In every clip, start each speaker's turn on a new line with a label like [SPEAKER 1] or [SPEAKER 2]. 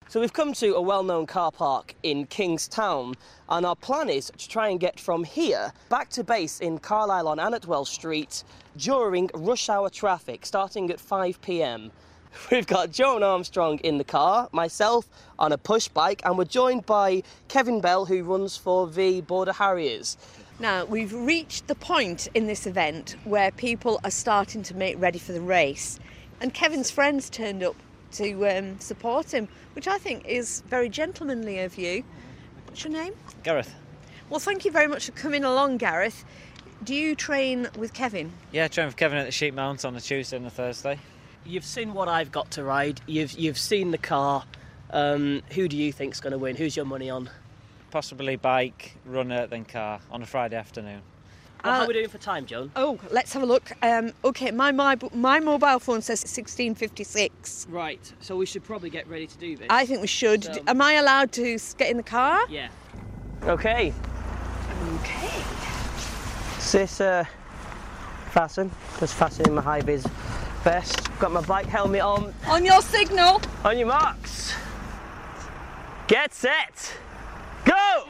[SPEAKER 1] So we've come to a well-known car park in Kingstown, and our plan is to try and get from here back to base in Carlisle on Annetwell Street during rush hour traffic, starting at 5 p.m. We've got Joan Armstrong in the car, myself on a push bike, and we're joined by Kevin Bell, who runs for the Border Harriers.
[SPEAKER 2] Now, we've reached the point in this event where people are starting to make ready for the race, and Kevin's friends turned up to support him, which I think is very gentlemanly of you. What's your name?
[SPEAKER 3] Gareth.
[SPEAKER 2] Well, thank you very much for coming along, Gareth. Do you train with Kevin?
[SPEAKER 3] Yeah, I train with Kevin at the Sheep Mount on a Tuesday and a Thursday.
[SPEAKER 1] You've seen what I've got to ride. You've seen the car. Who do you think's going to win? Who's your money on?
[SPEAKER 3] Possibly bike, runner, then car on a Friday afternoon.
[SPEAKER 1] Well, how are we doing for time, Joan?
[SPEAKER 2] Oh, let's have a look. OK, my mobile phone says 16:56.
[SPEAKER 1] Right, so we should probably get ready to do this.
[SPEAKER 2] I think we should.
[SPEAKER 1] So,
[SPEAKER 2] am I allowed to get in the car?
[SPEAKER 1] Yeah. OK.
[SPEAKER 2] OK.
[SPEAKER 1] Is this fasten? Just fastening my high-vis vest. Got my bike helmet on.
[SPEAKER 2] On your signal.
[SPEAKER 1] On your marks. Get set. Go!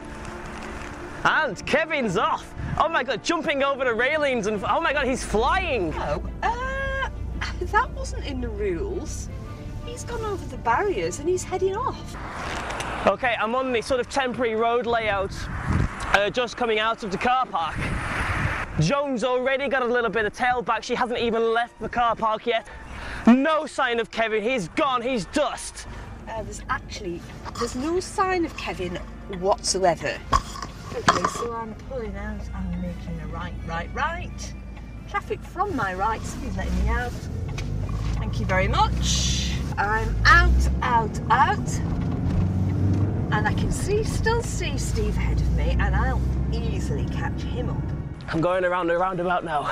[SPEAKER 1] And Kevin's off. Oh my God, jumping over the railings and oh my God, he's flying.
[SPEAKER 2] Oh, that wasn't in the rules. He's gone over the barriers and he's heading off.
[SPEAKER 1] Okay, I'm on the sort of temporary road layout, just coming out of the car park. Joan's already got a little bit of tailback. She hasn't even left the car park yet. No sign of Kevin. He's gone. He's dust.
[SPEAKER 2] There's no sign of Kevin whatsoever. Okay, so I'm pulling out. I'm making a right. Traffic from my right. Somebody's letting me out. Thank you very much. I'm out. And I can still see Steve ahead of me, and I'll easily catch him up.
[SPEAKER 1] I'm going around the roundabout now.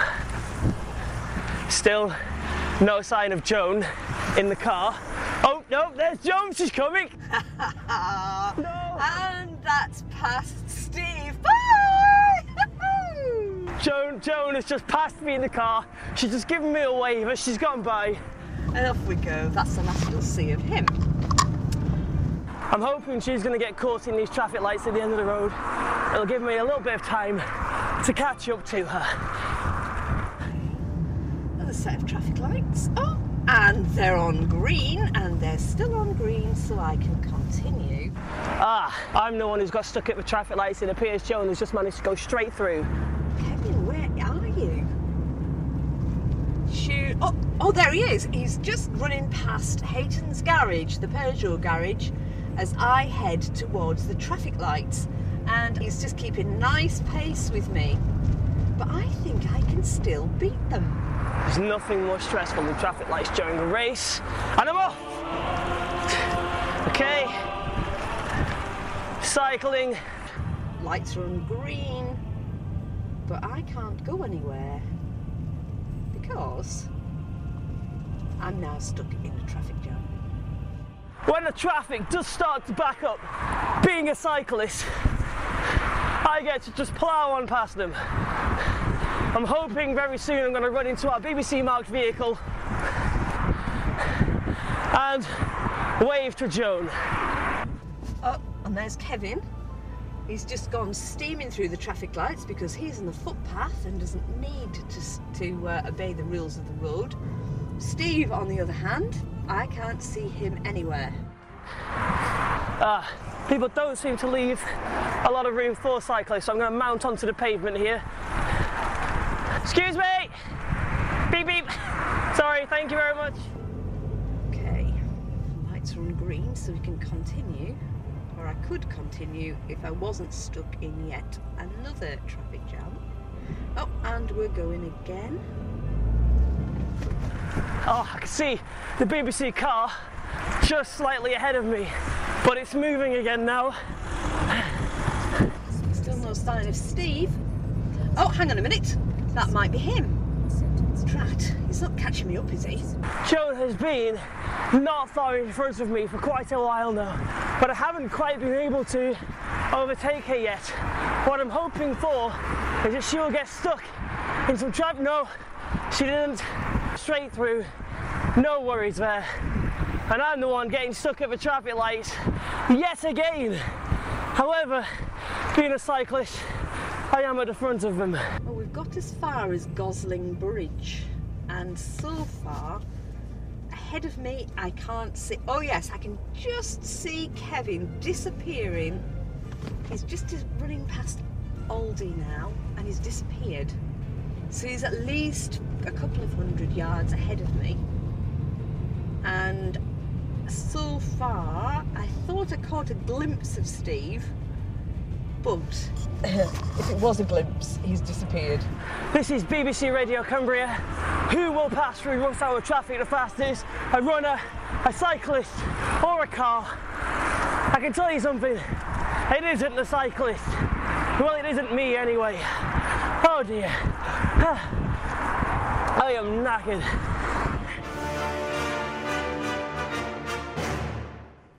[SPEAKER 1] Still no sign of Joan in the car. Oh, no, there's Joan, she's coming. No.
[SPEAKER 2] And that's past Steve. Bye!
[SPEAKER 1] Joan has just passed me in the car. She's just given me a wave as she's gone by.
[SPEAKER 2] And off we go. That's the last you'll see of him.
[SPEAKER 1] I'm hoping she's going to get caught in these traffic lights at the end of the road. It'll give me a little bit of time to catch up to her.
[SPEAKER 2] Another set of traffic lights. Oh, and they're on green, and they're still on green, so I can continue.
[SPEAKER 1] I'm the one who's got stuck at the traffic lights. It appears Joan has just managed to go straight through.
[SPEAKER 2] Kevin, where are you? Shoot. Oh, there he is. He's just running past Hayton's garage, the Peugeot garage, as I head towards the traffic lights. And he's just keeping nice pace with me. But I think I can still beat them.
[SPEAKER 1] There's nothing more stressful than traffic lights during a race. And I'm off! Okay. Cycling.
[SPEAKER 2] Lights are on green. But I can't go anywhere. Because I'm now stuck in a traffic jam.
[SPEAKER 1] When the traffic does start to back up, being a cyclist, I get to just plough on past them. I'm hoping very soon I'm going to run into our BBC marked vehicle and wave to Joan.
[SPEAKER 2] Oh, and there's Kevin. He's just gone steaming through the traffic lights because he's in the footpath and doesn't need to obey the rules of the road. Steve, on the other hand, I can't see him anywhere.
[SPEAKER 1] People don't seem to leave a lot of room for cyclists, so I'm going to mount onto the pavement here. Excuse me! Beep beep! Sorry, thank you very much.
[SPEAKER 2] Okay, lights are on green so we can continue. Or I could continue if I wasn't stuck in yet another traffic jam. Oh, and we're going again.
[SPEAKER 1] Oh, I can see the BBC car just slightly ahead of me, but it's moving again now.
[SPEAKER 2] Still no sign of Steve. Oh, hang on a minute. That might be him. Drat, he's not catching me up, is he?
[SPEAKER 1] Joan has been not far in front of me for quite a while now, but I haven't quite been able to overtake her yet. What I'm hoping for is that she'll get stuck in some traffic. No, she didn't. Straight through. No worries there. and I'm the one getting stuck at the traffic lights yet again. However, being a cyclist, I am at the front of them.
[SPEAKER 2] Well, we've got as far as Gosling Bridge, and so far ahead of me I can't see. Oh yes, I can just see Kevin disappearing. He's just running past Aldi now and he's disappeared. So he's at least a couple of 100 yards ahead of me. And so far I thought I caught a glimpse of Steve, but if it was a glimpse, he's disappeared.
[SPEAKER 1] This is BBC Radio Cumbria. Who will pass through rush hour traffic the fastest? A runner, a cyclist, or a car? I can tell you something, it isn't the cyclist. Well, it isn't me anyway. Oh dear. I am knackered.